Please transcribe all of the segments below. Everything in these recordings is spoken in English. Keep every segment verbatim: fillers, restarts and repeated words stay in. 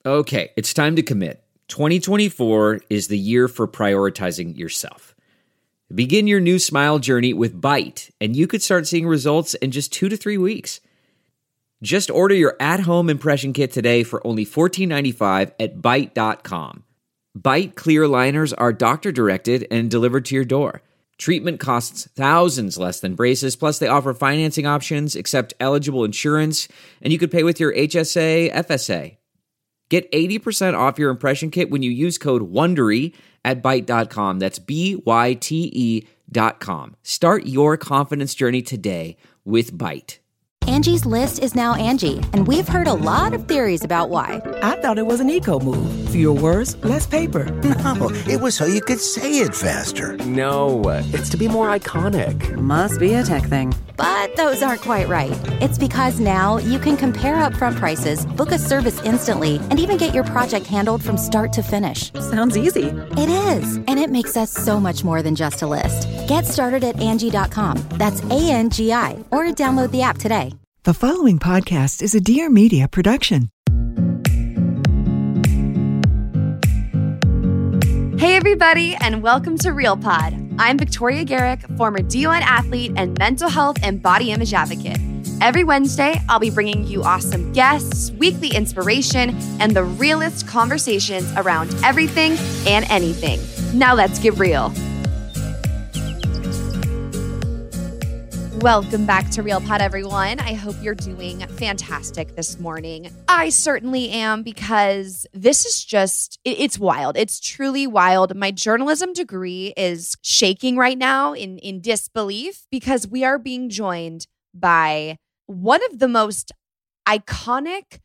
Okay, it's time to commit. twenty twenty-four is the year for prioritizing yourself. Begin your new smile journey with Byte, and you could start seeing results in just two to three weeks. Just order your at-home impression kit today for only fourteen ninety-five at byte dot com. Byte clear aligners are doctor-directed and delivered to your door. Treatment costs thousands less than braces, plus they offer financing options, accept eligible insurance, and you could pay with your H S A, F S A. Get eighty percent off your impression kit when you use code WONDERY at byte dot com. That's B Y T E dot com. Start your confidence journey today with Byte. Angie's List is now Angie, and we've heard a lot of theories about why. I thought it was an eco move. Fewer words, less paper. No, it was so you could say it faster. No, it's to be more iconic. Must be a tech thing. But those aren't quite right. It's because now you can compare upfront prices, book a service instantly, and even get your project handled from start to finish. Sounds easy. It is, and it makes us so much more than just a list. Get started at Angie dot com. That's A N G I, or download the app today. The following podcast is a Dear Media production. Hey everybody, and welcome to Real Pod. I'm Victoria Garrick, former D one athlete and mental health and body image advocate. Every Wednesday, I'll be bringing you awesome guests, weekly inspiration, and the realest conversations around everything and anything. Now let's get real. Welcome back to Real Pod, everyone. I hope you're doing fantastic this morning. I certainly am, because this is just, it, it's wild. It's truly wild. My journalism degree is shaking right now in, in disbelief, because we are being joined by one of the most iconic,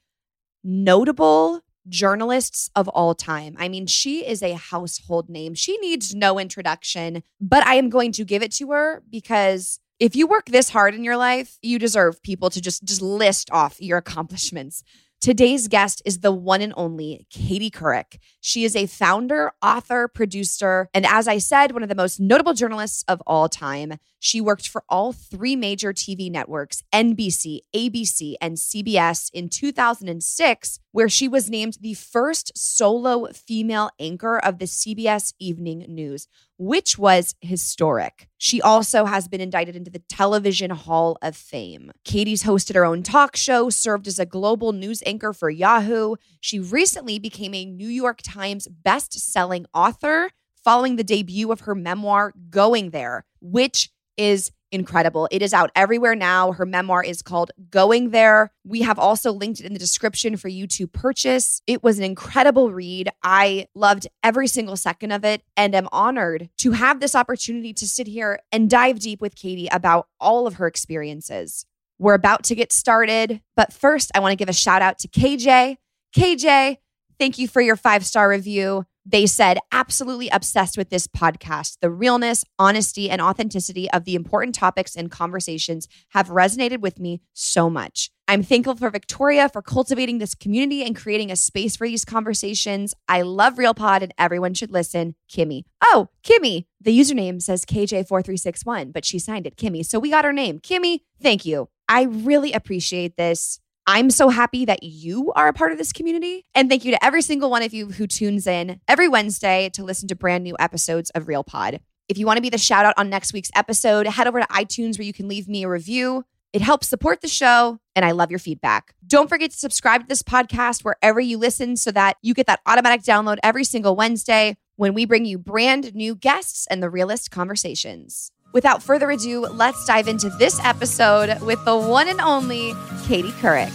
notable journalists of all time. I mean, she is a household name. She needs no introduction, but I am going to give it to her, because if you work this hard in your life, you deserve people to just, just list off your accomplishments. Today's guest is the one and only Katie Couric. She is a founder, author, producer, and as I said, one of the most notable journalists of all time. She worked for all three major T V networks, N B C, A B C, and C B S in two thousand six, where she was named the first solo female anchor of the C B S Evening News, which was historic. She also has been indicted into the Television Hall of Fame. Katie's hosted her own talk show, served as a global news anchor for Yahoo. She recently became a New York Times best-selling author following the debut of her memoir, Going There, which is incredible. It is out everywhere now. Her memoir is called Going There. We have also linked it in the description for you to purchase. It was an incredible read. I loved every single second of it, and am honored to have this opportunity to sit here and dive deep with Katie about all of her experiences. We're about to get started, but first I want to give a shout out to K J. K J, thank you for your five-star review. They said, absolutely obsessed with this podcast. The realness, honesty, and authenticity of the important topics and conversations have resonated with me so much. I'm thankful for Victoria for cultivating this community and creating a space for these conversations. I love Real Pod and everyone should listen. Kimmy. Oh, Kimmy. The username says K J four three six one, but she signed it Kimmy. So we got her name. Kimmy, thank you. I really appreciate this. I'm so happy that you are a part of this community. And thank you to every single one of you who tunes in every Wednesday to listen to brand new episodes of Real Pod. If you want to be the shout out on next week's episode, head over to iTunes where you can leave me a review. It helps support the show, and I love your feedback. Don't forget to subscribe to this podcast wherever you listen so that you get that automatic download every single Wednesday when we bring you brand new guests and the realest conversations. Without further ado, let's dive into this episode with the one and only Katie Couric.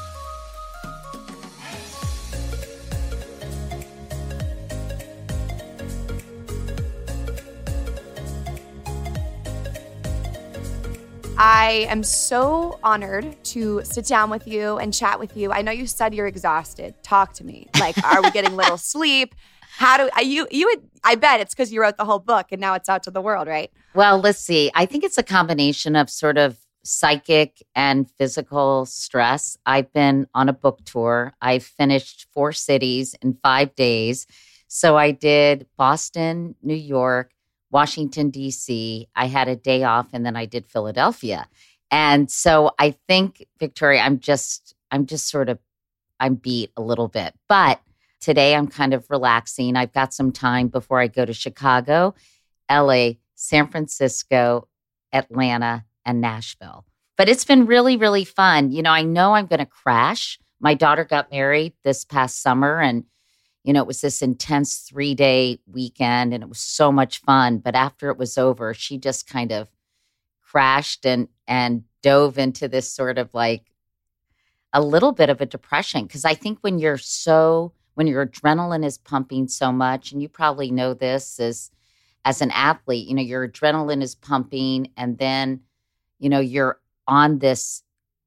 I am so honored to sit down with you and chat with you. I know you said you're exhausted. Talk to me. Like, are we getting little sleep? How do I, you, you would, I bet it's because you wrote the whole book and now it's out to the world, right? Well, let's see. I think it's a combination of sort of psychic and physical stress. I've been on a book tour. I finished four cities in five days. So I did Boston, New York, Washington, D C. I had a day off and then I did Philadelphia. And so I think, Victoria, I'm just, I'm just sort of I'm beat a little bit. But today I'm kind of relaxing. I've got some time before I go to Chicago, L A, San Francisco, Atlanta, and Nashville. But it's been really, really fun. You know, I know I'm going to crash. My daughter got married this past summer, and, you know, it was this intense three-day weekend, and it was so much fun. But after it was over, she just kind of crashed and and dove into this sort of like a little bit of a depression. Because I think when you're so, when your adrenaline is pumping so much, and you probably know this as, as an athlete, you know, your adrenaline is pumping, and then, you know, you're on this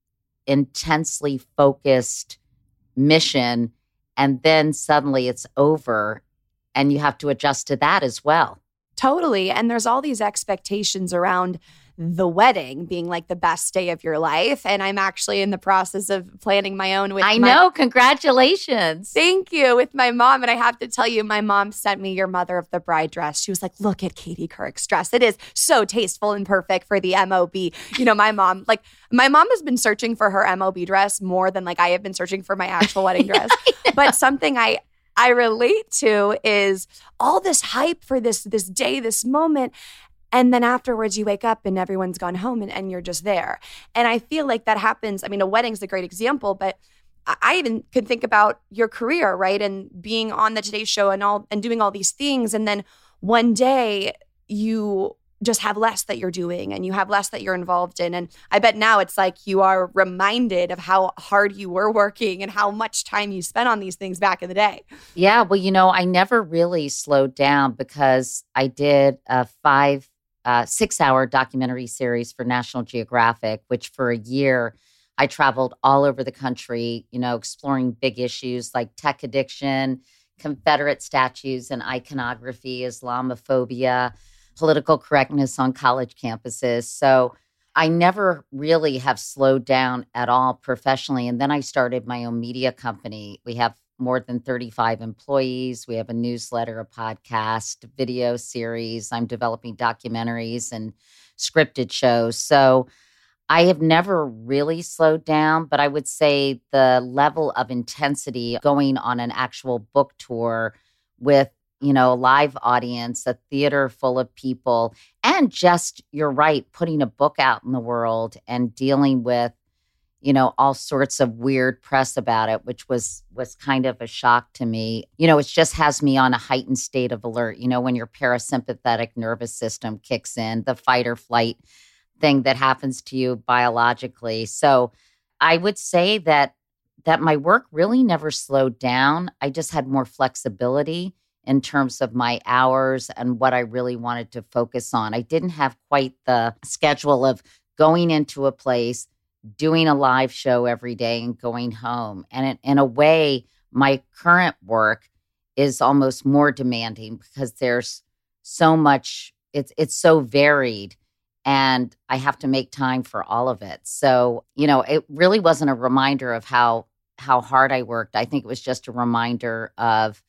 intensely focused mission, and then suddenly it's over and you have to adjust to that as well. Totally. And there's all these expectations around the wedding being like the best day of your life. And I'm actually in the process of planning my own with I my- know. Congratulations. Thank you. With my mom. And I have to tell you, my mom sent me your mother of the bride dress. She was like, look at Katie Couric's dress. It is so tasteful and perfect for the M O B. You know, my mom, like my mom has been searching for her M O B dress more than like I have been searching for my actual wedding dress. But something I I relate to is all this hype for this this day, this moment. And then afterwards you wake up and everyone's gone home and, and you're just there. And I feel like that happens. I mean, a wedding's a great example, but I even could think about your career, right? And being on the Today Show and all and doing all these things. And then one day you just have less that you're doing and you have less that you're involved in. And I bet now it's like you are reminded of how hard you were working and how much time you spent on these things back in the day. Yeah. Well, you know, I never really slowed down because I did a five, uh, six hour documentary series for National Geographic, which for a year I traveled all over the country, you know, exploring big issues like tech addiction, Confederate statues and iconography, Islamophobia, political correctness on college campuses. So I never really have slowed down at all professionally. And then I started my own media company. We have more than thirty-five employees. We have a newsletter, a podcast, video series. I'm developing documentaries and scripted shows. So I have never really slowed down, but I would say the level of intensity going on an actual book tour with, you know, a live audience, a theater full of people, and just, you're right, putting a book out in the world and dealing with, you know, all sorts of weird press about it, which was was kind of a shock to me. You know, it just has me on a heightened state of alert. You know, when your parasympathetic nervous system kicks in, the fight or flight thing that happens to you biologically. So I would say that that my work really never slowed down. I just had more flexibility in terms of my hours and what I really wanted to focus on. I didn't have quite the schedule of going into a place, doing a live show every day and going home. And in, in a way, my current work is almost more demanding because there's so much, it's it's so varied. And I have to make time for all of it. So, you know, it really wasn't a reminder of how how hard I worked. I think it was just a reminder of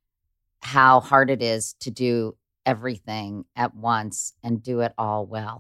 how hard it is to do everything at once and do it all well.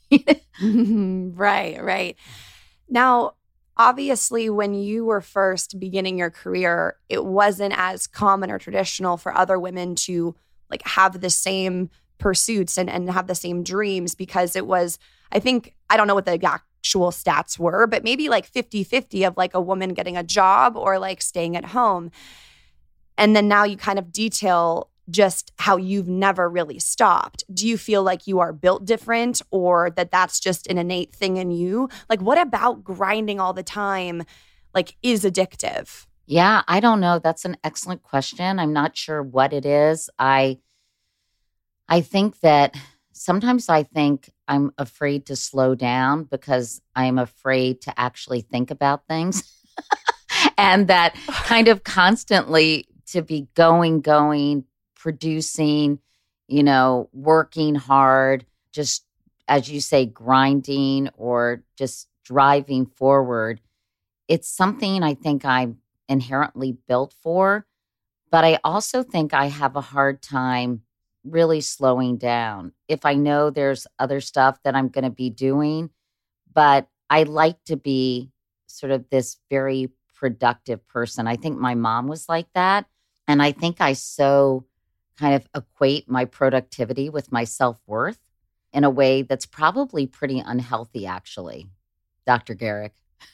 Right, right. Now, obviously, when you were first beginning your career, it wasn't as common or traditional for other women to like have the same pursuits and, and have the same dreams because it was, I think, I don't know what the actual stats were, but maybe like fifty-fifty of like a woman getting a job or like staying at home. And then now you kind of detail just how you've never really stopped. Do you feel like you are built different or that that's just an innate thing in you? Like, what about grinding all the time, like, is addictive? Yeah, I don't know. That's an excellent question. I'm not sure what it is. I, I think that sometimes I think I'm afraid to slow down because I'm afraid to actually think about things. And that kind of constantly to be going, going, producing, you know, working hard, just as you say, grinding or just driving forward. It's something I think I'm inherently built for, but I also think I have a hard time really slowing down. If I know there's other stuff that I'm going to be doing, but I like to be sort of this very productive person. I think my mom was like that. And I think I so kind of equate my productivity with my self-worth in a way that's probably pretty unhealthy, actually. Doctor Garrick.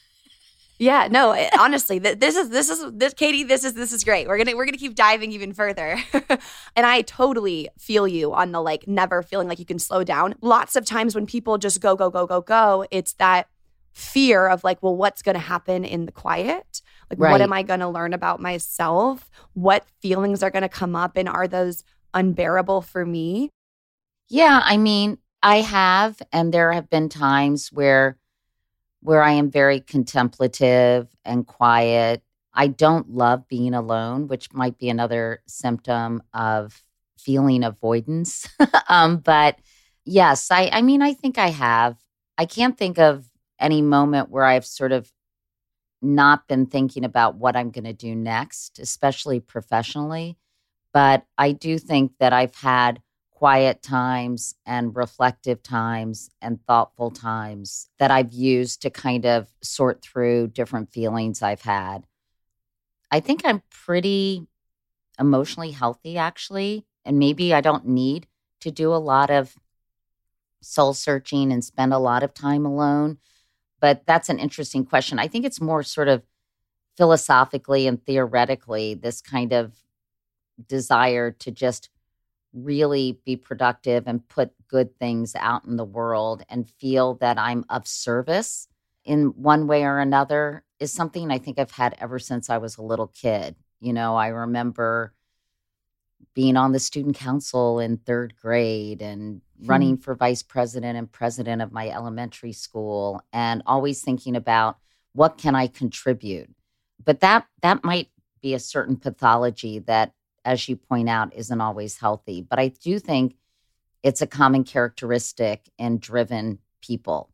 Yeah, no, it, honestly, th- this is this is this Katie, this is this is great. We're gonna we're gonna keep diving even further, and I totally feel you on the like never feeling like you can slow down. Lots of times when people just go go go go go, it's that fear of like, well, what's gonna happen in the quiet? Like, Right. what am I gonna learn about myself? What feelings are gonna come up, and are those unbearable for me? Yeah, I mean, I have, and there have been times where where I am very contemplative and quiet. I don't love being alone, which might be another symptom of feeling avoidance. um, but yes, I, I mean, I think I have. I can't think of any moment where I've sort of not been thinking about what I'm going to do next, especially professionally. But I do think that I've had quiet times and reflective times and thoughtful times that I've used to kind of sort through different feelings I've had. I think I'm pretty emotionally healthy, actually, and maybe I don't need to do a lot of soul searching and spend a lot of time alone. But that's an interesting question. I think it's more sort of philosophically and theoretically, this kind of desire to just really be productive and put good things out in the world and feel that I'm of service in one way or another is something I think I've had ever since I was a little kid. You know, I remember being on the student council in third grade and running for vice president and president of my elementary school and always thinking about what can I contribute. But that that might be a certain pathology that, as you point out, isn't always healthy. But I do think it's a common characteristic in driven people.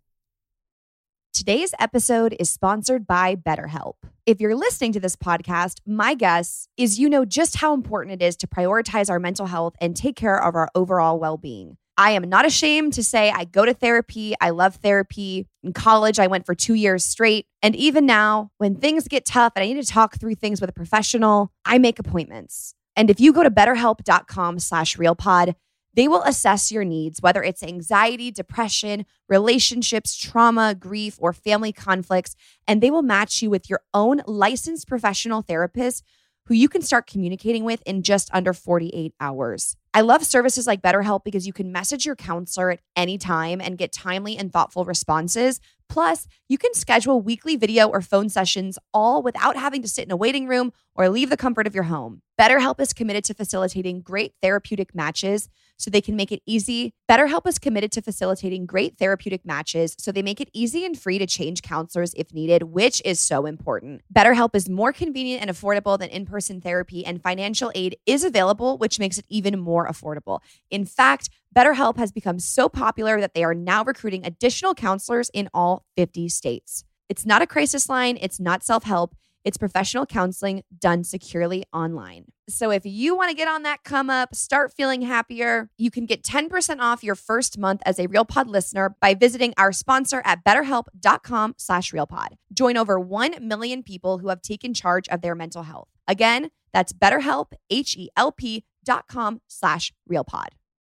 Today's episode is sponsored by BetterHelp. If you're listening to this podcast, my guess is you know just how important it is to prioritize our mental health and take care of our overall well-being. I am not ashamed to say I go to therapy. I love therapy. In college, I went for two years straight. And even now, when things get tough and I need to talk through things with a professional, I make appointments. And if you go to betterhelp.com slash realpod, they will assess your needs, whether it's anxiety, depression, relationships, trauma, grief, or family conflicts, and they will match you with your own licensed professional therapist who you can start communicating with in just under forty-eight hours. I love services like BetterHelp because you can message your counselor at any time and get timely and thoughtful responses. Plus, you can schedule weekly video or phone sessions all without having to sit in a waiting room or leave the comfort of your home. BetterHelp is committed to facilitating great therapeutic matches so they can make it easy. BetterHelp is committed to facilitating great therapeutic matches so they make it easy and free to change counselors if needed, which is so important. BetterHelp is more convenient and affordable than in-person therapy, and financial aid is available, which makes it even more affordable. In fact, BetterHelp has become so popular that they are now recruiting additional counselors in all fifty states. It's not a crisis line. It's not self-help. It's professional counseling done securely online. So if you want to get on that come up, start feeling happier, you can get ten percent off your first month as a RealPod listener by visiting our sponsor at betterhelp.com slash RealPod. Join over one million people who have taken charge of their mental health. Again, that's BetterHelp, H-E-L-P dot com slash RealPod.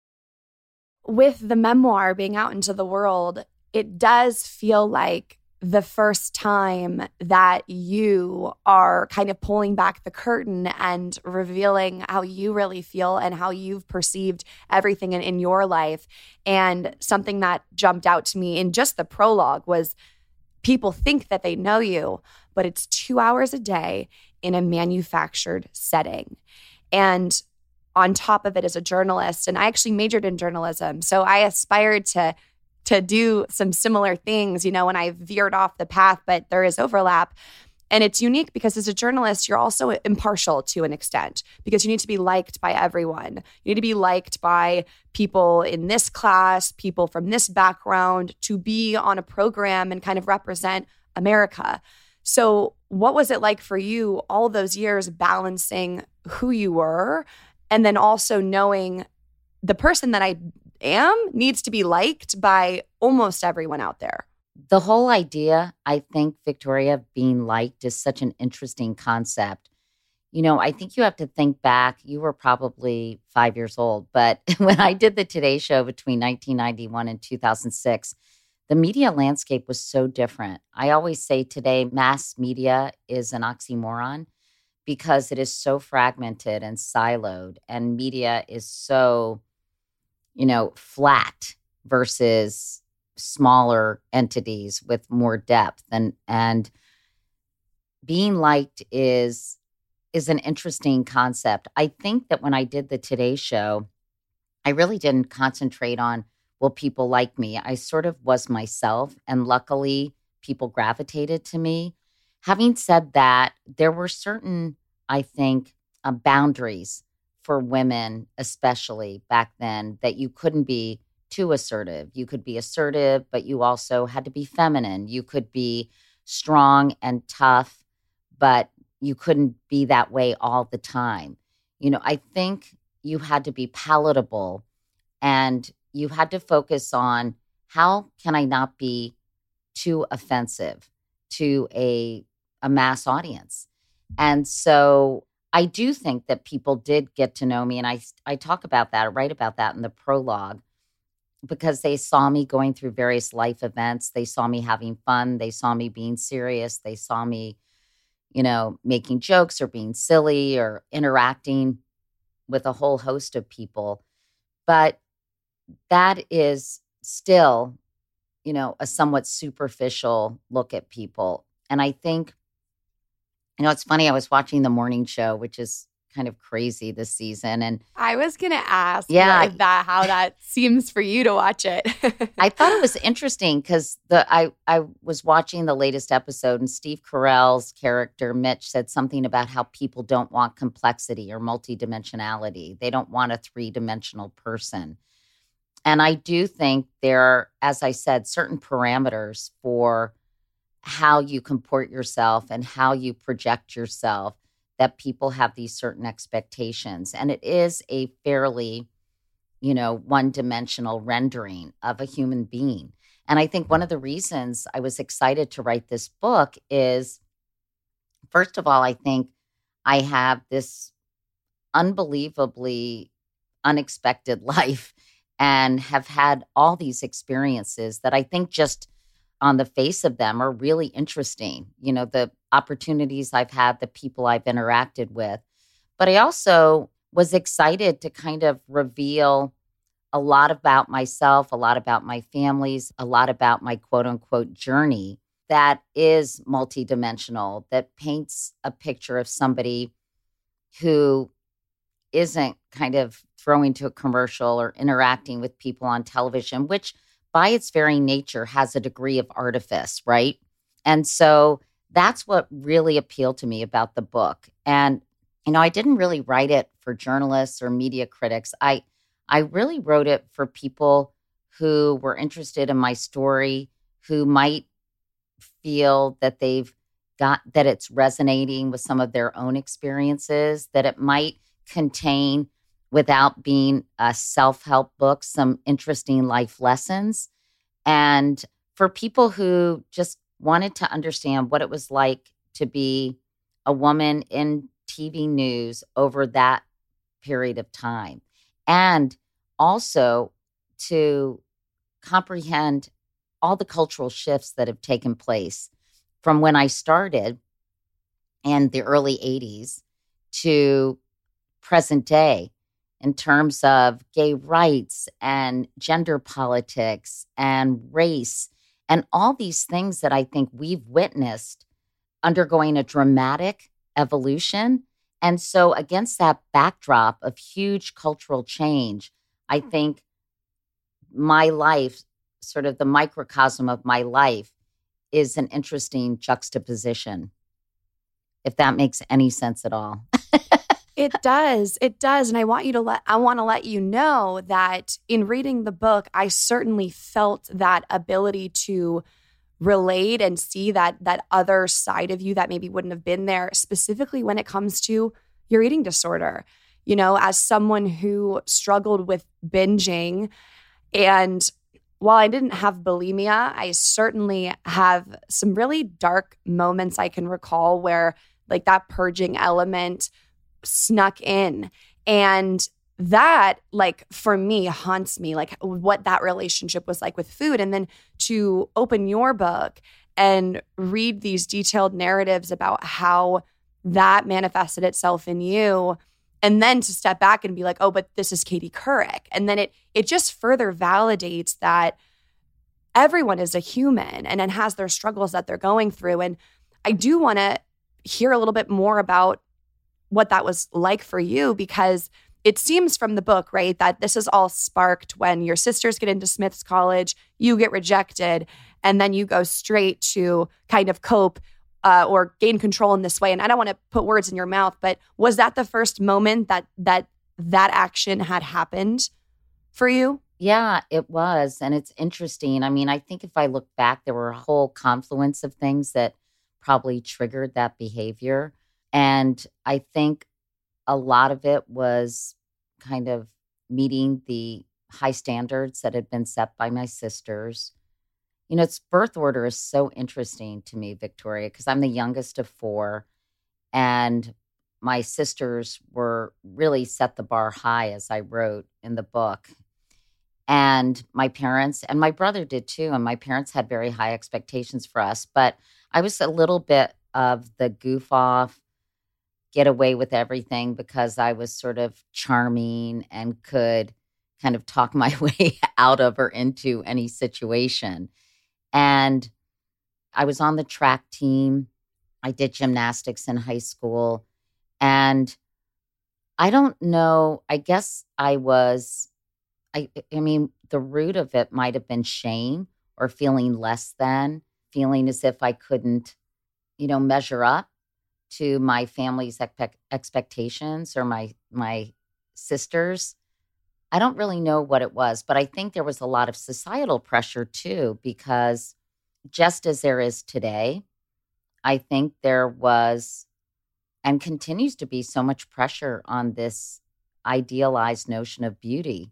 With the memoir being out into the world, it does feel like the first time that you are kind of pulling back the curtain and revealing how you really feel and how you've perceived everything in, in your life. And something that jumped out to me in just the prologue was people think that they know you, but it's two hours a day in a manufactured setting. And on top of it, as a journalist, and I actually majored in journalism, so I aspired to to do some similar things, you know, when I veered off the path, but there is overlap. And it's unique because as a journalist, you're also impartial to an extent because you need to be liked by everyone. You need to be liked by people in this class, people from this background, to be on a program and kind of represent America. So what was it like for you all those years balancing who you were and then also knowing the person that I am needs to be liked by almost everyone out there? the whole idea, I think, Victoria, of being liked is such an interesting concept. You know, I think you have to think back. You were probably five years old, but when I did the Today Show between nineteen ninety-one and two thousand six, the media landscape was so different. I always say today, mass media is an oxymoron because it is so fragmented and siloed, and media is so, you know, flat versus smaller entities with more depth. And and being liked is is an interesting concept. I think that when I did the Today Show, I really didn't concentrate on, will people like me? I sort of was myself, and luckily people gravitated to me. Having said that, there were certain, I think, uh, boundaries for women, especially back then, that you couldn't be too assertive. You could be assertive, but you also had to be feminine. You could be strong and tough, but you couldn't be that way all the time. You know, I think you had to be palatable, and you had to focus on, how can I not be too offensive to a, a mass audience? And so I do think that people did get to know me, and I, I talk about that, I write about that in the prologue, because they saw me going through various life events. They saw me having fun. They saw me being serious. They saw me, you know, making jokes or being silly or interacting with a whole host of people. But that is still, you know, a somewhat superficial look at people. And I think, you know, it's funny, I was watching the morning show, which is kind of crazy this season. And I was going to ask yeah, if that, how that seems for you to watch it. I thought it was interesting because the I, I was watching the latest episode, and Steve Carell's character, Mitch, said something about how people don't want complexity or multidimensionality. They don't want a three-dimensional person. And I do think there are, as I said, certain parameters for how you comport yourself and how you project yourself, that people have these certain expectations. And it is a fairly, you know, one-dimensional rendering of a human being. And I think one of the reasons I was excited to write this book is, first of all, I think I have this unbelievably unexpected life and have had all these experiences that I think just on the face of them are really interesting. You know, the opportunities I've had, the people I've interacted with. But I also was excited to kind of reveal a lot about myself, a lot about my families, a lot about my quote unquote journey that is multidimensional, that paints a picture of somebody who isn't kind of throwing to a commercial or interacting with people on television, which by its very nature has a degree of artifice, right? And so that's what really appealed to me about the book. And, you know, I didn't really write it for journalists or media critics. I, I really wrote it for people who were interested in my story, who might feel that they've got, that it's resonating with some of their own experiences, that it might contain, without being a self-help book, some interesting life lessons. And for people who just wanted to understand what it was like to be a woman in T V news over that period of time. And also to comprehend all the cultural shifts that have taken place from when I started in the early eighties to present day, in terms of gay rights and gender politics and race and all these things that I think we've witnessed undergoing a dramatic evolution. And so against that backdrop of huge cultural change, I think my life, sort of the microcosm of my life, is an interesting juxtaposition, if that makes any sense at all. It does. It does. And I want you to let, I want to let you know that in reading the book, I certainly felt that ability to relate and see that, that other side of you that maybe wouldn't have been there, specifically when it comes to your eating disorder. You know, as someone who struggled with binging and while I didn't have bulimia, I certainly have some really dark moments I can recall where like that purging element snuck in. And that, like, for me, haunts me, like what that relationship was like with food. And then to open your book and read these detailed narratives about how that manifested itself in you, and then to step back and be like, oh, but this is Katie Couric. And then it it just further validates that everyone is a human and then has their struggles that they're going through. And I do want to hear a little bit more about what that was like for you, because it seems from the book, right, that this is all sparked when your sisters get into Smith's College, you get rejected, and then you go straight to kind of cope uh, or gain control in this way. And I don't want to put words in your mouth, but was that the first moment that that that action had happened for you? Yeah, it was. And it's interesting. I mean, I think if I look back, there were a whole confluence of things that probably triggered that behavior. And I think a lot of it was kind of meeting the high standards that had been set by my sisters. You know, its birth order is so interesting to me, Victoria, because I'm the youngest of four. And my sisters were really set the bar high, as I wrote in the book. And my parents, and my brother did too, and my parents had very high expectations for us. But I was a little bit of the goof off, get away with everything because I was sort of charming and could kind of talk my way out of or into any situation. And I was on the track team. I did gymnastics in high school. And I don't know, I guess I was, I, I mean, the root of it might have been shame or feeling less than, feeling as if I couldn't, you know, measure up to my family's expect- expectations or my my sisters. I don't really know what it was, but I think there was a lot of societal pressure too, because just as there is today, I think there was and continues to be so much pressure on this idealized notion of beauty.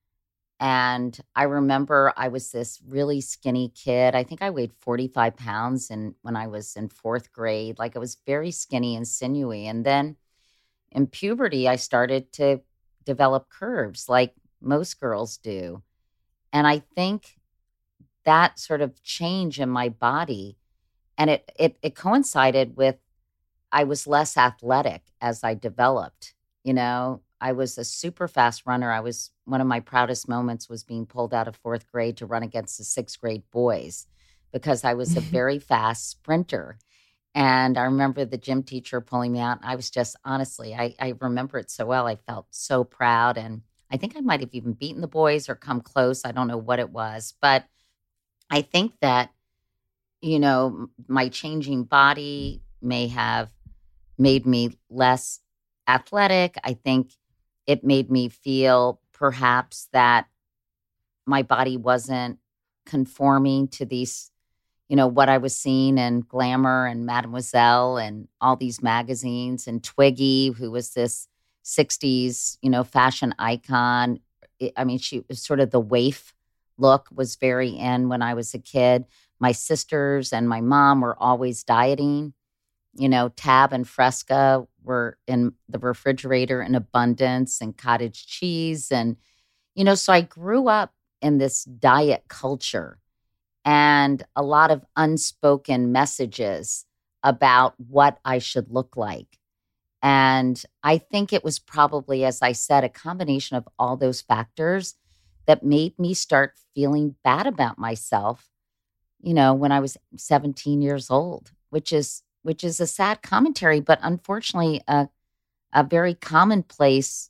And I remember I was this really skinny kid. I think I weighed forty-five pounds and when I was in fourth grade. Like I was very skinny and sinewy. And then in puberty, I started to develop curves like most girls do. And I think that sort of change in my body, and it it, it coincided with I was less athletic as I developed, you know. I was a super fast runner. I was, one of my proudest moments was being pulled out of fourth grade to run against the sixth grade boys because I was a very fast sprinter. And I remember the gym teacher pulling me out. I was just, honestly, I, I remember it so well. I felt so proud. And I think I might have even beaten the boys or come close. I don't know what it was. But I think that, you know, my changing body may have made me less athletic. I think it made me feel perhaps that my body wasn't conforming to these, you know, what I was seeing in Glamour and Mademoiselle and all these magazines, and Twiggy, who was this sixties, you know, fashion icon. I mean, she was sort of the waif look was very in when I was a kid. My sisters and my mom were always dieting. You know, Tab and Fresca were in the refrigerator in abundance, and cottage cheese. And, you know, so I grew up in this diet culture and a lot of unspoken messages about what I should look like. And I think it was probably, as I said, a combination of all those factors that made me start feeling bad about myself, you know, when I was seventeen years old, which is which is a sad commentary, but unfortunately a, a very commonplace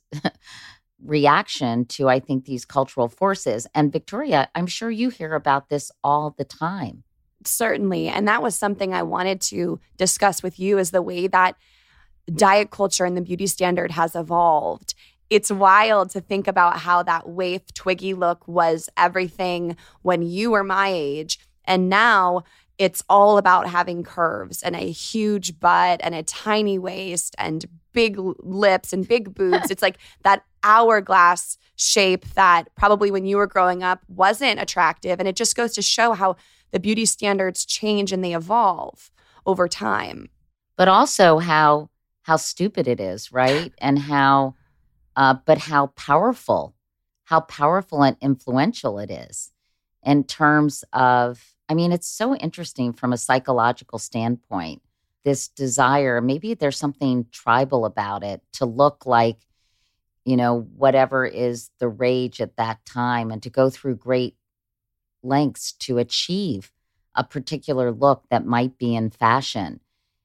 reaction to, I think, these cultural forces. And Victoria, I'm sure you hear about this all the time. Certainly. And that was something I wanted to discuss with you, is the way that diet culture and the beauty standard has evolved. It's wild to think about how that waif Twiggy look was everything when you were my age. And now it's all about having curves and a huge butt and a tiny waist and big lips and big boobs. It's like that hourglass shape that probably when you were growing up wasn't attractive. And it just goes to show how the beauty standards change and they evolve over time. But also how how stupid it is, right? And how, uh, but how powerful, how powerful and influential it is in terms of, I mean, it's so interesting from a psychological standpoint, this desire, maybe there's something tribal about it, to look like, you know, whatever is the rage at that time and to go through great lengths to achieve a particular look that might be in fashion.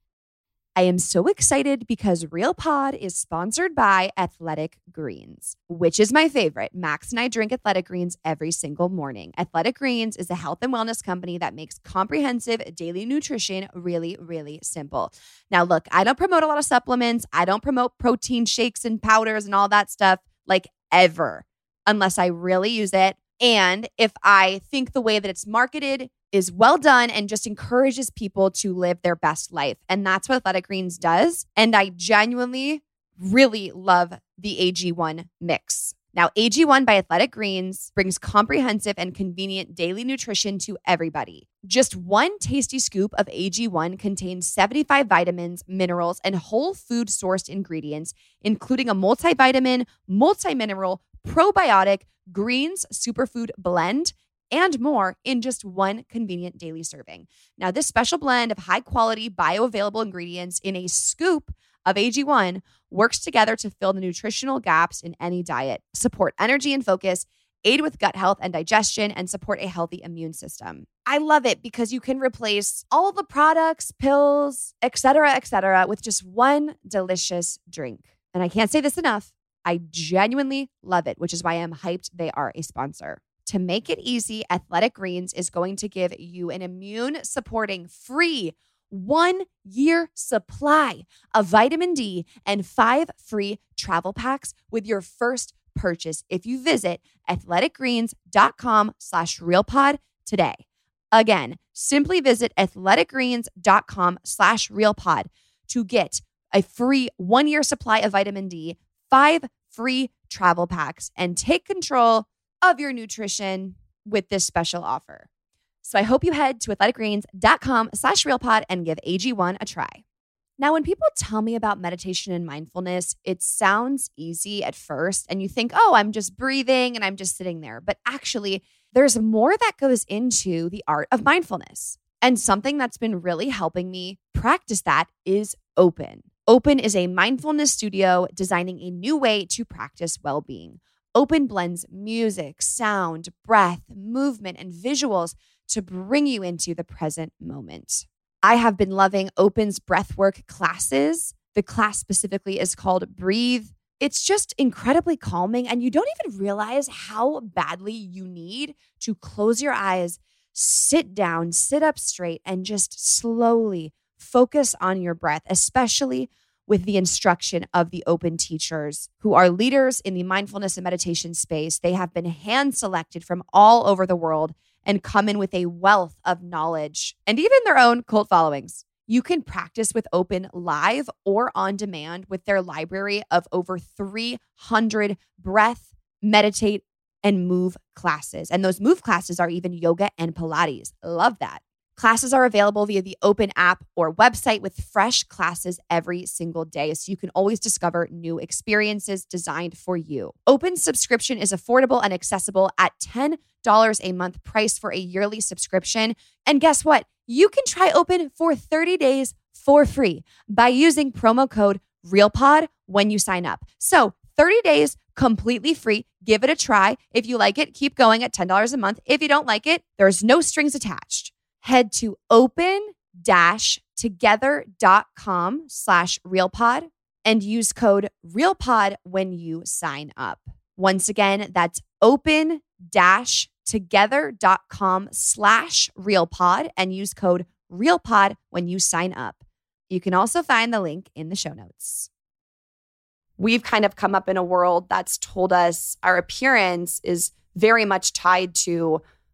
I am so excited because Real Pod is sponsored by Athletic Greens, which is my favorite. Max and I drink Athletic Greens every single morning. Athletic Greens is a health and wellness company that makes comprehensive daily nutrition really, really simple. Now, look, I don't promote a lot of supplements. I don't promote protein shakes and powders and all that stuff, like ever, unless I really use it. And if I think the way that it's marketed is well done and just encourages people to live their best life. And that's what Athletic Greens does. And I genuinely really love the A G one mix. Now, A G one by Athletic Greens brings comprehensive and convenient daily nutrition to everybody. Just one tasty scoop of A G one contains seventy-five vitamins, minerals, and whole food sourced ingredients, including a multivitamin, multi-mineral, probiotic, greens superfood blend, and more in just one convenient daily serving. Now, this special blend of high-quality, bioavailable ingredients in a scoop of A G one works together to fill the nutritional gaps in any diet, support energy and focus, aid with gut health and digestion, and support a healthy immune system. I love it because you can replace all the products, pills, et cetera, et cetera, with just one delicious drink. And I can't say this enough. I genuinely love it, which is why I'm hyped they are a sponsor. To make it easy, Athletic Greens is going to give you an immune-supporting free one-year supply of vitamin D and five free travel packs with your first purchase if you visit athleticgreens.com slash realpod today. Again, simply visit athleticgreens.com slash realpod to get a free one-year supply of vitamin D, five free travel packs, and take control of your nutrition with this special offer. So I hope you head to athleticgreens.com slash realpod and give A G one a try. Now, when people tell me about meditation and mindfulness, it sounds easy at first, and you think, oh, I'm just breathing and I'm just sitting there. But actually, there's more that goes into the art of mindfulness. And something that's been really helping me practice that is Open. Open is a mindfulness studio designing a new way to practice well-being. Open blends music, sound, breath, movement, and visuals to bring you into the present moment. I have been loving Open's breathwork classes. The class specifically is called Breathe. It's just incredibly calming, and you don't even realize how badly you need to close your eyes, sit down, sit up straight, and just slowly focus on your breath, especially with the instruction of the Open teachers who are leaders in the mindfulness and meditation space. They have been hand-selected from all over the world and come in with a wealth of knowledge and even their own cult followings. You can practice with Open live or on demand with their library of over three hundred breath, meditate, and move classes. And those move classes are even yoga and Pilates. Love that. Classes are available via the Open app or website with fresh classes every single day, so you can always discover new experiences designed for you. Open subscription is affordable and accessible at ten dollars a month price for a yearly subscription. And guess what? You can try Open for thirty days for free by using promo code REALPOD when you sign up. So thirty days completely free. Give it a try. If you like it, keep going at ten dollars a month. If you don't like it, there's no strings attached. Head to open-together.com slash realpod and use code realpod when you sign up. Once again, that's open-together.com slash realpod and use code realpod when you sign up. You can also find the link in the show notes. We've kind of come up in a world that's told us our appearance is very much tied to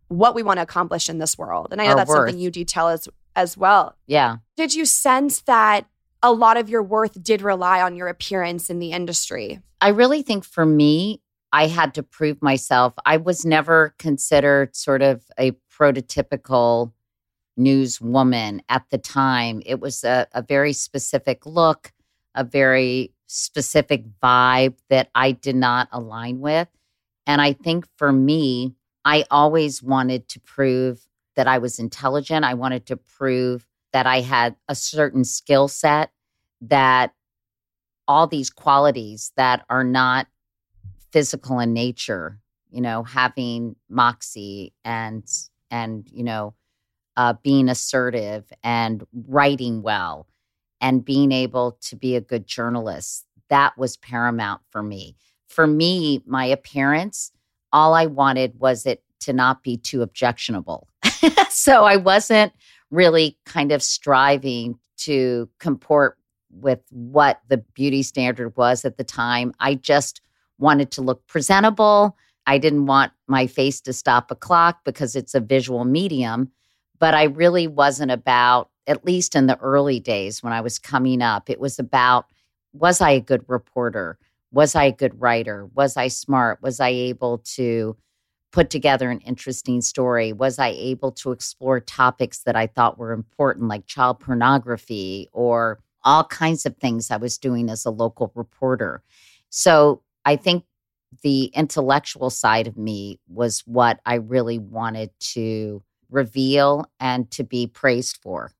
what we want to accomplish in this world. And I know Our that's worth. something you detail as as well. Yeah. Did you sense that a lot of your worth did rely on your appearance in the industry? I really think for me, I had to prove myself. I was never considered sort of a prototypical newswoman at the time. It was a, a very specific look, a very specific vibe that I did not align with. And I think for me, I always wanted to prove that I was intelligent. I wanted to prove that I had a certain skill set, that all these qualities that are not physical in nature, you know, having moxie and, and you know, uh, being assertive and writing well and being able to be a good journalist, that was paramount for me. For me, my appearance, all I wanted was it to not be too objectionable. So I wasn't really kind of striving to comport with what the beauty standard was at the time. I just wanted to look presentable. I didn't want my face to stop a clock because it's a visual medium. But I really wasn't about, at least in the early days when I was coming up, it was about, was I a good reporter? Was I a good writer? Was I smart? Was I able to put together an interesting story? Was I able to explore topics that I thought were important, like child pornography or all kinds of things I was doing as a local reporter? So I think the intellectual side of me was what I really wanted to reveal and to be praised for.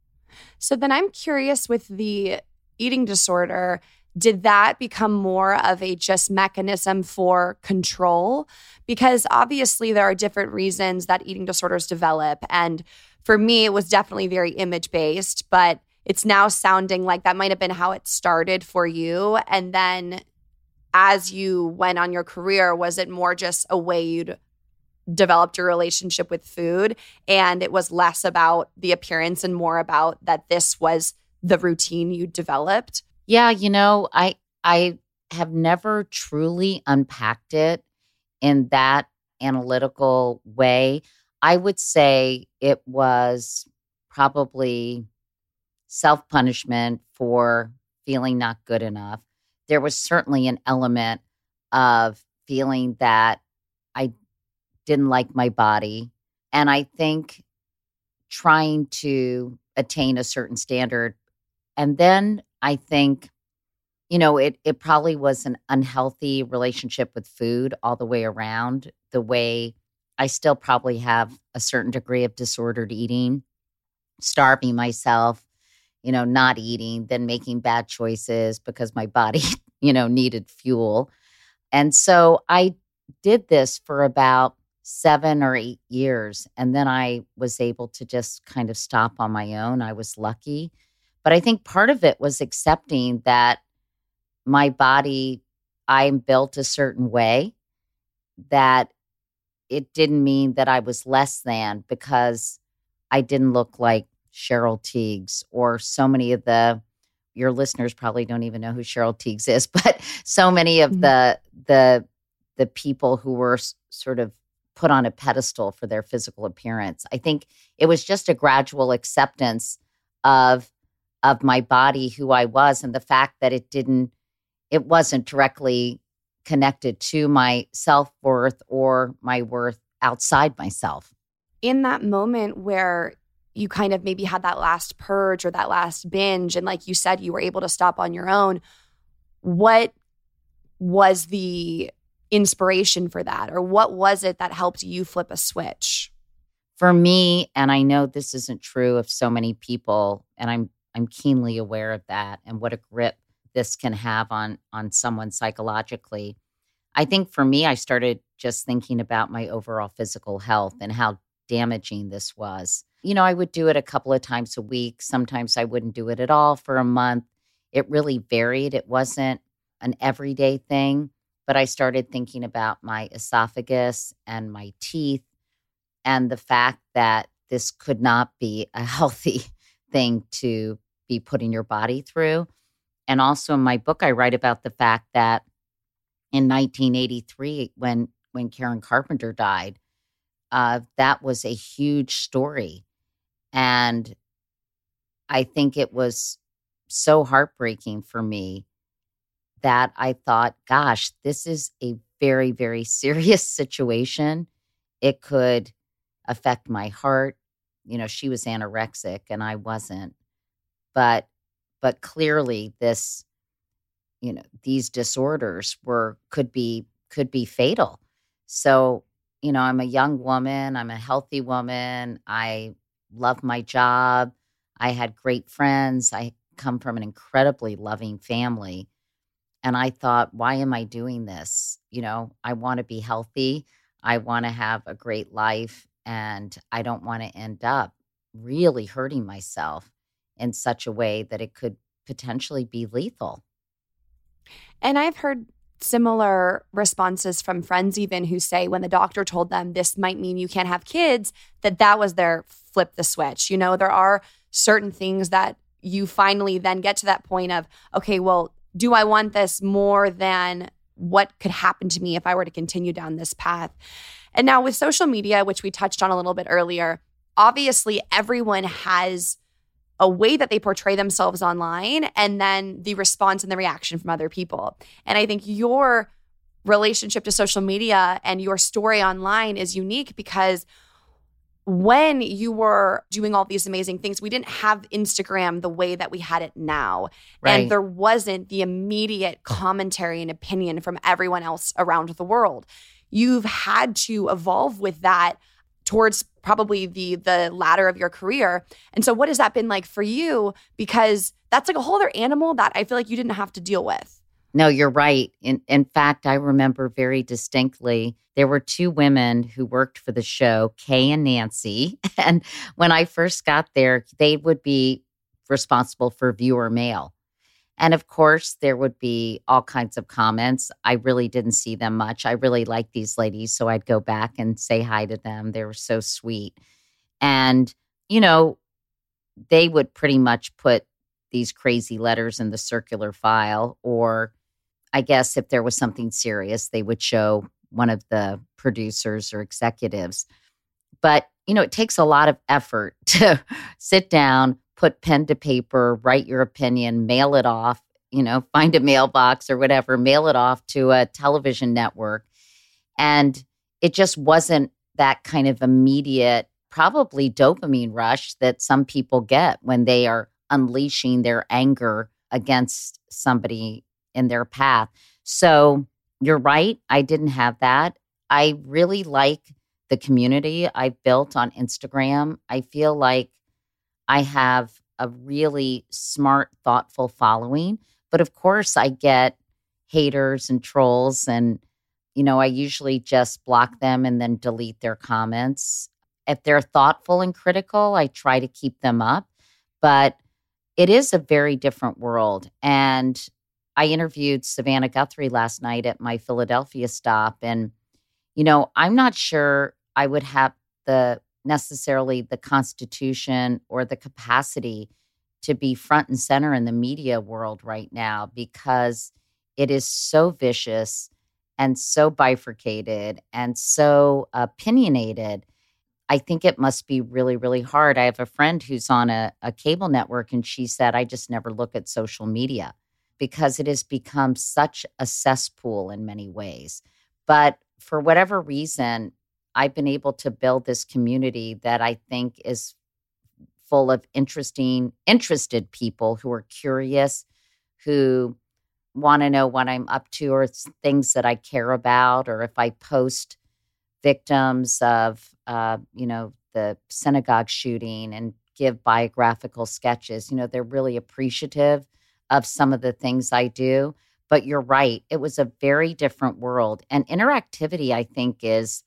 So then I'm curious, with the eating disorder, did that become more of a just mechanism for control? Because obviously there are different reasons that eating disorders develop. And for me, it was definitely very image-based, but it's now sounding like that might have been how it started for you. And then as you went on your career, was it more just a way you'd developed your relationship with food, and it was less about the appearance and more about that this was the routine you developed? Yeah, you know, I I have never truly unpacked it in that analytical way. I would say it was probably self-punishment for feeling not good enough. There was certainly an element of feeling that I didn't like my body. And I think trying to attain a certain standard. And then I think, you know, it it probably was an unhealthy relationship with food all the way around, the way I still probably have a certain degree of disordered eating, starving myself, you know, not eating, then making bad choices because my body, you know, needed fuel. And so I did this for about seven or eight years. And then I was able to just kind of stop on my own. I was lucky. But I think part of it was accepting that my body, I'm built a certain way, that it didn't mean that I was less than because I didn't look like Cheryl Tiegs or so many of the, your listeners probably don't even know who Cheryl Tiegs is, but so many of mm-hmm. the the the people who were s- sort of put on a pedestal for their physical appearance. I think it was just a gradual acceptance of of my body, who I was, and the fact that it didn't, it wasn't directly connected to my self-worth or my worth outside myself. In that moment where you kind of maybe had that last purge or that last binge, and like you said, you were able to stop on your own, what was the inspiration for that? Or what was it that helped you flip a switch? For me, and I know this isn't true of so many people, and I'm I'm keenly aware of that and what a grip this can have on on someone psychologically. I think for me, I started just thinking about my overall physical health and how damaging this was. You know, I would do it a couple of times a week. Sometimes I wouldn't do it at all for a month. It really varied. It wasn't an everyday thing, but I started thinking about my esophagus and my teeth and the fact that this could not be a healthy thing to be putting your body through. And also in my book, I write about the fact that in nineteen eighty-three, when when Karen Carpenter died, uh, that was a huge story. And I think it was so heartbreaking for me that I thought, gosh, this is a very, very serious situation. It could affect my heart. You know, she was anorexic and I wasn't. But but clearly this, you know, these disorders were could be could be fatal. So, you know, I'm a young woman, I'm a healthy woman, I love my job, I had great friends, I come from an incredibly loving family. And I thought, why am I doing this? You know, I want to be healthy. I want to have a great life. And I don't want to end up really hurting myself in such a way that it could potentially be lethal. And I've heard similar responses from friends even who say when the doctor told them this might mean you can't have kids, that that was their flip the switch. You know, there are certain things that you finally then get to that point of, okay, well, do I want this more than what could happen to me if I were to continue down this path? And now with social media, which we touched on a little bit earlier, obviously everyone has a way that they portray themselves online and then the response and the reaction from other people. And I think your relationship to social media and your story online is unique because when you were doing all these amazing things, we didn't have Instagram the way that we had it now. Right. And there wasn't the immediate commentary and opinion from everyone else around the world. You've had to evolve with that towards probably the the ladder of your career. And so what has that been like for you? Because that's like a whole other animal that I feel like you didn't have to deal with. No, you're right. In in fact, I remember very distinctly, there were two women who worked for the show, Kay and Nancy. And when I first got there, they would be responsible for viewer mail. And of course, there would be all kinds of comments. I really didn't see them much. I really liked these ladies, so I'd go back and say hi to them. They were so sweet. And, you know, they would pretty much put these crazy letters in the circular file, or I guess if there was something serious, they would show one of the producers or executives. But, you know, it takes a lot of effort to sit down, put pen to paper, write your opinion, mail it off, you know, find a mailbox or whatever, mail it off to a television network. And it just wasn't that kind of immediate, probably dopamine rush that some people get when they are unleashing their anger against somebody in their path. So you're right. I didn't have that. I really like the community I've built on Instagram. I feel like I have a really smart, thoughtful following. But of course, I get haters and trolls. And, you know, I usually just block them and then delete their comments. If they're thoughtful and critical, I try to keep them up. But it is a very different world. And I interviewed Savannah Guthrie last night at my Philadelphia stop. And, you know, I'm not sure I would have the necessarily the constitution or the capacity to be front and center in the media world right now, because it is so vicious and so bifurcated and so opinionated. I think it must be really, really hard. I have a friend who's on a, a cable network, and she said, I just never look at social media because it has become such a cesspool in many ways. But for whatever reason, I've been able to build this community that I think is full of interesting, interested people who are curious, who want to know what I'm up to or things that I care about, or if I post victims of, uh, you know, the synagogue shooting and give biographical sketches. You know, they're really appreciative of some of the things I do. But you're right. It was a very different world. And interactivity, I think, is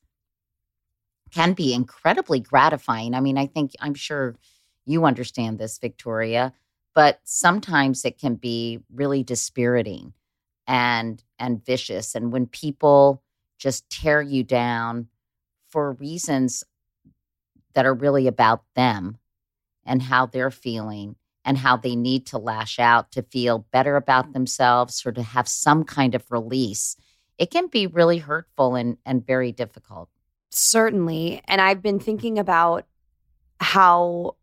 can be incredibly gratifying. I mean, I think, I'm sure you understand this, Victoria, but sometimes it can be really dispiriting and and vicious. And when people just tear you down for reasons that are really about them and how they're feeling and how they need to lash out to feel better about themselves or to have some kind of release, it can be really hurtful and, and very difficult. Certainly. And I've been thinking about how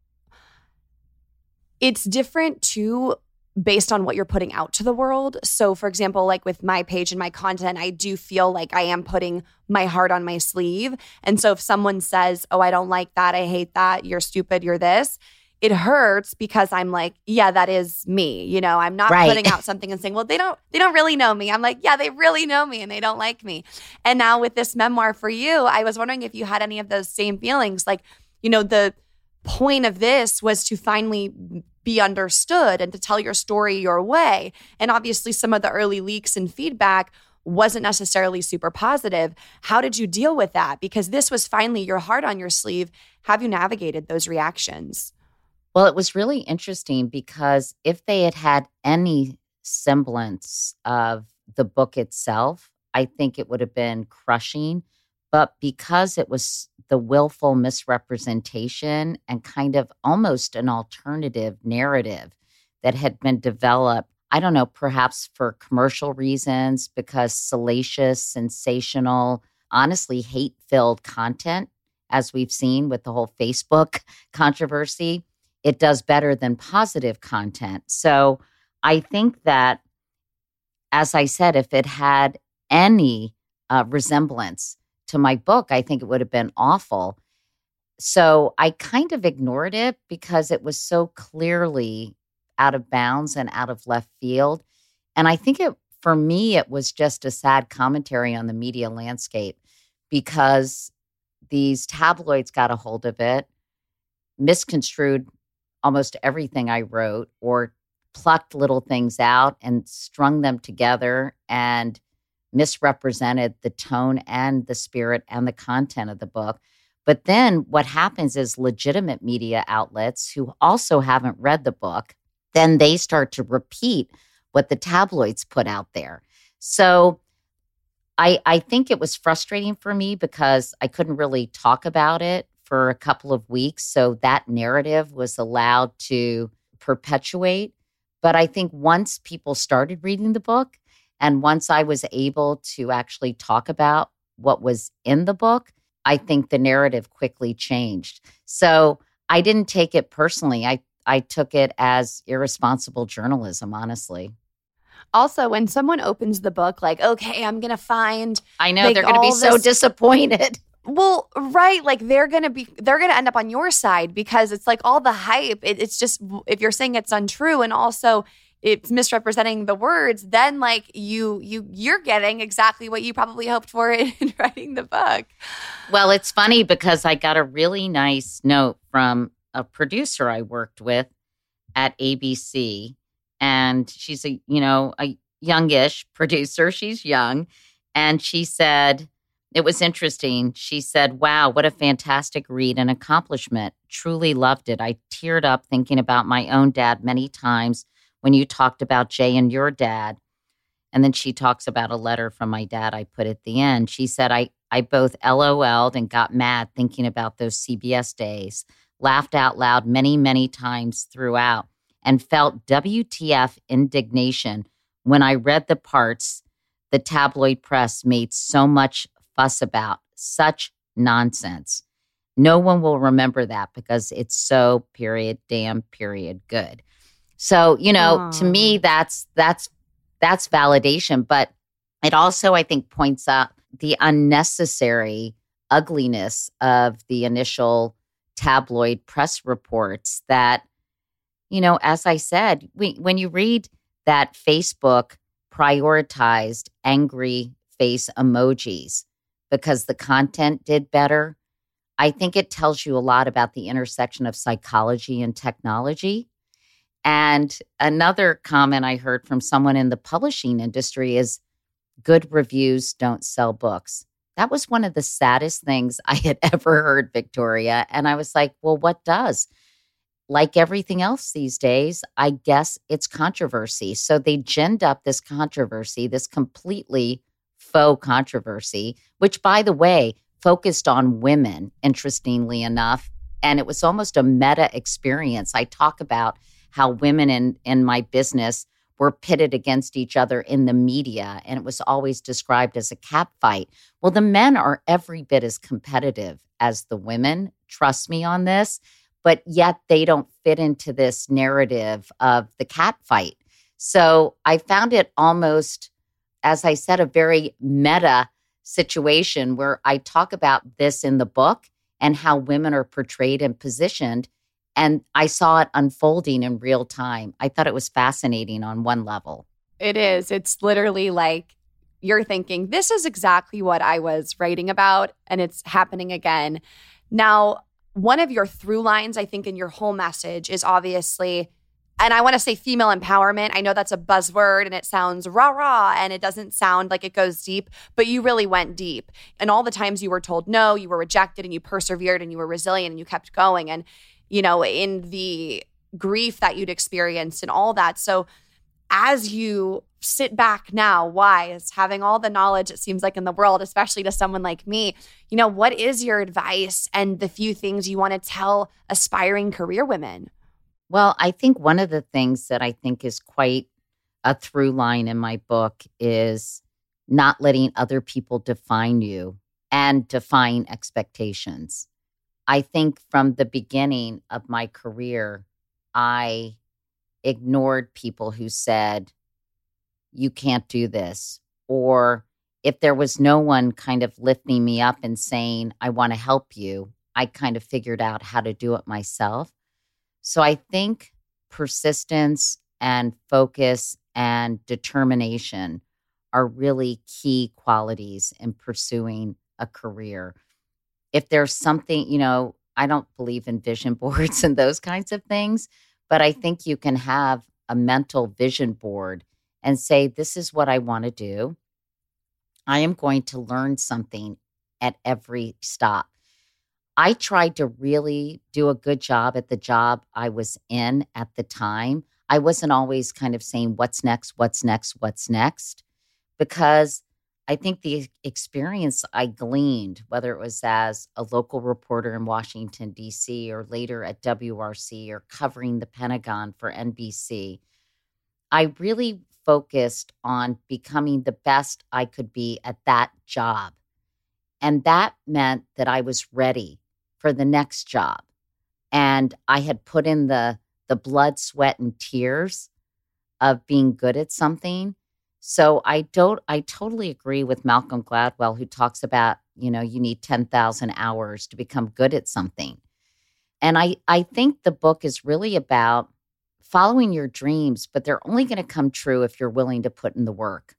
it's different too based on what you're putting out to the world. So for example, like with my page and my content, I do feel like I am putting my heart on my sleeve. And so if someone says, oh, I don't like that, I hate that, you're stupid, you're this, it hurts because I'm like, yeah, that is me. You know, I'm not right. putting out something and saying, well, they don't, they don't really know me. I'm like, yeah, they really know me and they don't like me. And now with this memoir for you, I was wondering if you had any of those same feelings. Like, you know, the point of this was to finally be understood and to tell your story your way. And obviously some of the early leaks and feedback wasn't necessarily super positive. How did you deal with that? Because this was finally your heart on your sleeve. Have you navigated those reactions? Well, it was really interesting because if they had had any semblance of the book itself, I think it would have been crushing. But because it was the willful misrepresentation and kind of almost an alternative narrative that had been developed, I don't know, perhaps for commercial reasons, because salacious, sensational, honestly hate-filled content, as we've seen with the whole Facebook controversy, it does better than positive content. So I think that, as I said, if it had any uh, resemblance to my book, I think it would have been awful. So I kind of ignored it because it was so clearly out of bounds and out of left field. And I think it, for me, it was just a sad commentary on the media landscape because these tabloids got a hold of it, misconstrued almost everything I wrote, or plucked little things out and strung them together and misrepresented the tone and the spirit and the content of the book. But then what happens is legitimate media outlets who also haven't read the book, then they start to repeat what the tabloids put out there. So I, I think it was frustrating for me because I couldn't really talk about it for a couple of weeks. So that narrative was allowed to perpetuate. But I think once people started reading the book and once I was able to actually talk about what was in the book, I think the narrative quickly changed. So I didn't take it personally. I, I took it as irresponsible journalism, honestly. Also, when someone opens the book like, okay, I'm going to find... I know, like, they're going to be this- so disappointed. Well, right. Like they're going to be, they're going to end up on your side because it's like all the hype. It, it's just, if you're saying it's untrue and also it's misrepresenting the words, then like you, you, you're getting exactly what you probably hoped for in writing the book. Well, it's funny because I got a really nice note from a producer I worked with at A B C. And she's a, you know, a youngish producer. She's young. And she said, it was interesting. She said, wow, what a fantastic read and accomplishment. Truly loved it. I teared up thinking about my own dad many times when you talked about Jay and your dad. And then she talks about a letter from my dad I put at the end. She said, I, I both LOL'd and got mad thinking about those C B S days, laughed out loud many, many times throughout, and felt W T F indignation when I read the parts the tabloid press made so much fuss about. Such nonsense. No one will remember that because it's so period, damn period good. So, you know, Aww. to me, that's that's that's validation. But it also, I think, points out the unnecessary ugliness of the initial tabloid press reports that, you know, as I said, we, when you read that Facebook prioritized angry face emojis because the content did better, I think it tells you a lot about the intersection of psychology and technology. And another comment I heard from someone in the publishing industry is good reviews don't sell books. That was one of the saddest things I had ever heard, Victoria. And I was like, well, what does? Like everything else these days, I guess it's controversy. So they ginned up this controversy, this completely faux controversy, which, by the way, focused on women, interestingly enough. And it was almost a meta experience. I talk about how women in, in my business were pitted against each other in the media, and it was always described as a cat fight. Well, the men are every bit as competitive as the women. Trust me on this. But yet they don't fit into this narrative of the cat fight. So I found it almost, as I said, a very meta situation where I talk about this in the book and how women are portrayed and positioned. And I saw it unfolding in real time. I thought it was fascinating on one level. It is. It's literally like you're thinking, this is exactly what I was writing about, and it's happening again. Now, one of your through lines, I think, in your whole message is obviously, and I want to say female empowerment. I know that's a buzzword and it sounds rah-rah and it doesn't sound like it goes deep, but you really went deep. And all the times you were told no, you were rejected and you persevered and you were resilient and you kept going. And, you know, in the grief that you'd experienced and all that. So as you sit back now, wise, having all the knowledge it seems like in the world, especially to someone like me, you know, what is your advice and the few things you want to tell aspiring career women? Well, I think one of the things that I think is quite a through line in my book is not letting other people define you and define expectations. I think from the beginning of my career, I ignored people who said, you can't do this. Or if there was no one kind of lifting me up and saying, I want to help you, I kind of figured out how to do it myself. So I think persistence and focus and determination are really key qualities in pursuing a career. If there's something, you know, I don't believe in vision boards and those kinds of things, but I think you can have a mental vision board and say, this is what I want to do. I am going to learn something at every stop. I tried to really do a good job at the job I was in at the time. I wasn't always kind of saying, what's next, what's next, what's next, because I think the experience I gleaned, whether it was as a local reporter in Washington, D C, or later at W R C or covering the Pentagon for N B C, I really focused on becoming the best I could be at that job. And that meant that I was ready for the next job. And I had put in the, the blood, sweat, and tears of being good at something. So I don't, I totally agree with Malcolm Gladwell, who talks about, you know, you need ten thousand hours to become good at something. And I, I think the book is really about following your dreams, but they're only going to come true if you're willing to put in the work.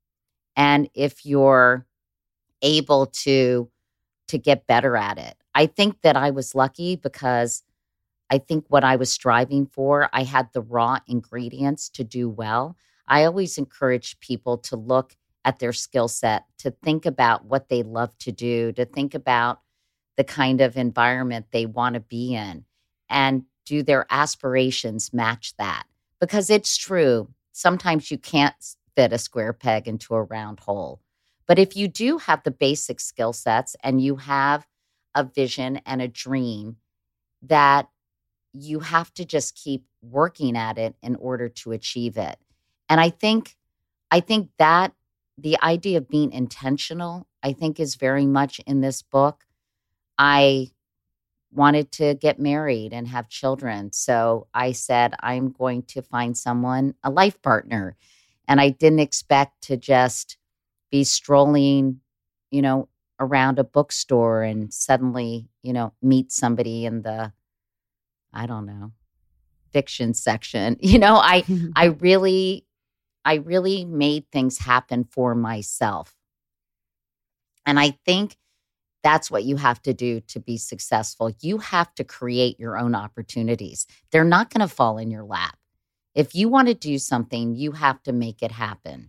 And if you're able to, to get better at it. I think that I was lucky because I think what I was striving for, I had the raw ingredients to do well. I always encourage people to look at their skill set, to think about what they love to do, to think about the kind of environment they want to be in, and do their aspirations match that? Because it's true, sometimes you can't fit a square peg into a round hole. But if you do have the basic skill sets and you have a vision and a dream, that you have to just keep working at it in order to achieve it. And I think, I think that the idea of being intentional, I think, is very much in this book. I wanted to get married and have children. So I said, I'm going to find someone, a life partner. And I didn't expect to just be strolling, you know, around a bookstore and suddenly, you know, meet somebody in the, I don't know, fiction section. You know, I, I really, I really made things happen for myself. And I think that's what you have to do to be successful. You have to create your own opportunities. They're not going to fall in your lap. If you want to do something, you have to make it happen.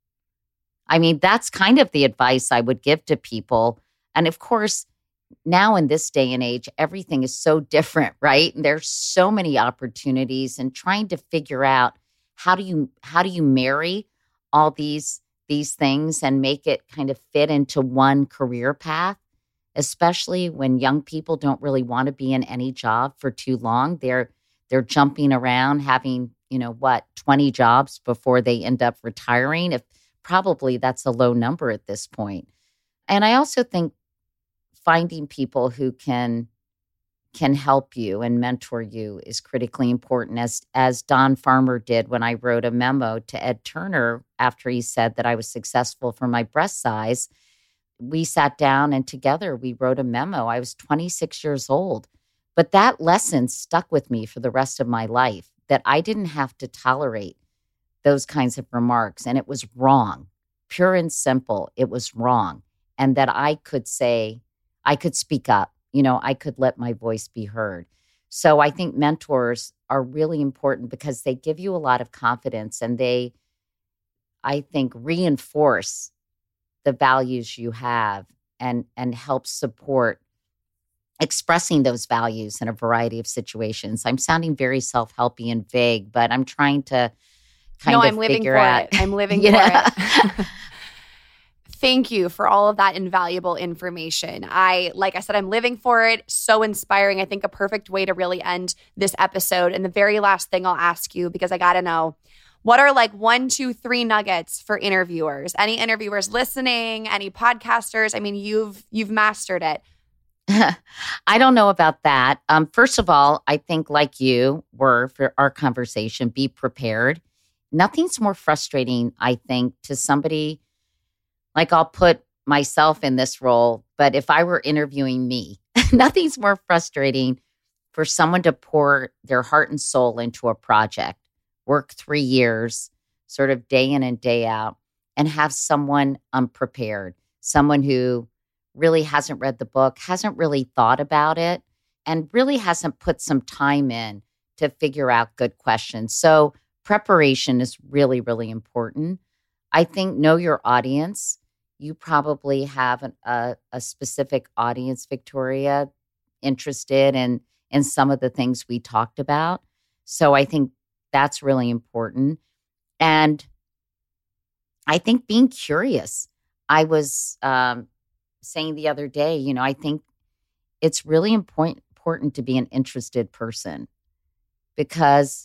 I mean, that's kind of the advice I would give to people. And of course, now in this day and age, everything is so different, right? And there's so many opportunities, and trying to figure out how do you how do you marry all these these things and make it kind of fit into one career path, especially when young people don't really want to be in any job for too long. They're they're jumping around, having, you know, what, twenty jobs before they end up retiring. If probably that's a low number at this point. And I also think finding people who can can help you and mentor you is critically important, as as Don Farmer did when I wrote a memo to Ed Turner after he said that I was successful for my breast size. We sat down and together we wrote a memo. I was twenty-six years old. But that lesson stuck with me for the rest of my life, that I didn't have to tolerate those kinds of remarks. And it was wrong, pure and simple. It was wrong. And that I could say, I could speak up. You know, I could let my voice be heard. So I think mentors are really important because they give you a lot of confidence and they, I think, reinforce the values you have and, and help support expressing those values in a variety of situations. I'm sounding very self-helpy and vague, but I'm trying to kind no, of I'm living figure for out. It. I'm living for it. Thank you for all of that invaluable information. I, like I said, I'm living for it. So inspiring. I think a perfect way to really end this episode. And the very last thing I'll ask you, because I got to know, what are like one, two, three nuggets for interviewers? Any interviewers listening? Any podcasters? I mean, you've you've mastered it. I don't know about that. Um, first of all, I think like you were for our conversation, be prepared. Nothing's more frustrating, I think, to somebody. Like I'll put myself in this role, but if I were interviewing me, nothing's more frustrating for someone to pour their heart and soul into a project, work three years, sort of day in and day out, and have someone unprepared, someone who really hasn't read the book, hasn't really thought about it, and really hasn't put some time in to figure out good questions. So preparation is really, really important. I think know your audience. You probably have an, a, a specific audience, Victoria, interested in, in some of the things we talked about. So I think that's really important. And I think being curious. I was um, saying the other day, you know, I think it's really important, important to be an interested person because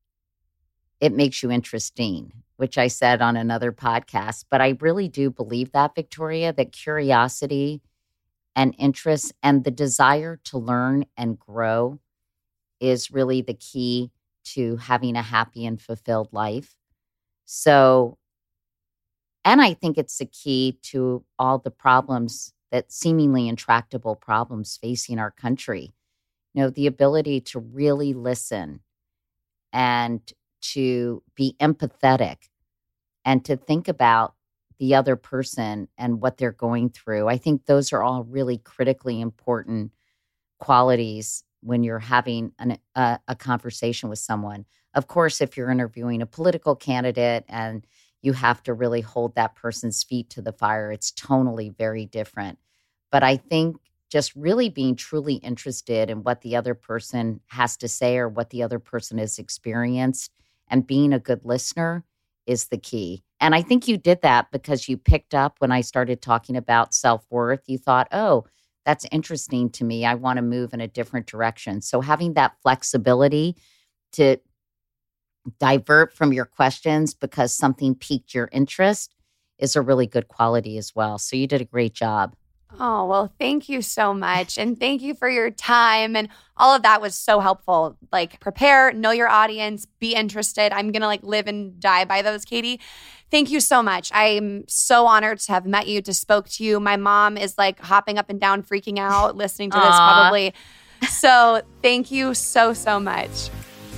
it makes you interesting, which I said on another podcast. But I really do believe that, Victoria, that curiosity and interest and the desire to learn and grow is really the key to having a happy and fulfilled life. So, and I think it's the key to all the problems, that seemingly intractable problems facing our country. You know, the ability to really listen and to be empathetic and to think about the other person and what they're going through. I think those are all really critically important qualities when you're having an, a, a conversation with someone. Of course, if you're interviewing a political candidate and you have to really hold that person's feet to the fire, it's tonally very different. But I think just really being truly interested in what the other person has to say or what the other person has experienced and being a good listener is the key. And I think you did that because you picked up when I started talking about self-worth. You thought, oh, that's interesting to me. I want to move in a different direction. So having that flexibility to divert from your questions because something piqued your interest is a really good quality as well. So you did a great job. Oh, well, thank you so much. And thank you for your time. And all of that was so helpful. Like prepare, know your audience, be interested. I'm going to like live and die by those, Katie. Thank you so much. I'm so honored to have met you, to spoke to you. My mom is like hopping up and down, freaking out, listening to this Aww. probably. So thank you so, so much.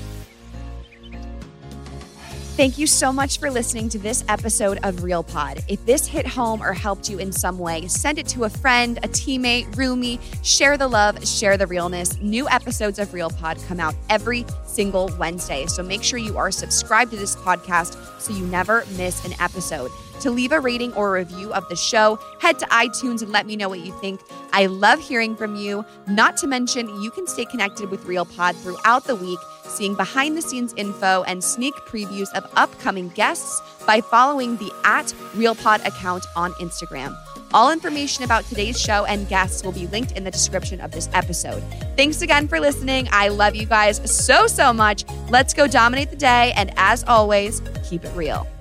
Thank you so much for listening to this episode of Real Pod. If this hit home or helped you in some way, send it to a friend, a teammate, roomie. Share the love, share the realness. New episodes of Real Pod come out every single Wednesday. So make sure you are subscribed to this podcast so you never miss an episode. To leave a rating or a review of the show, head to iTunes and let me know what you think. I love hearing from you. Not to mention, you can stay connected with Real Pod throughout the week, seeing behind-the-scenes info and sneak previews of upcoming guests by following the at RealPod account on Instagram. All information about today's show and guests will be linked in the description of this episode. Thanks again for listening. I love you guys so, so much. Let's go dominate the day. And as always, keep it real.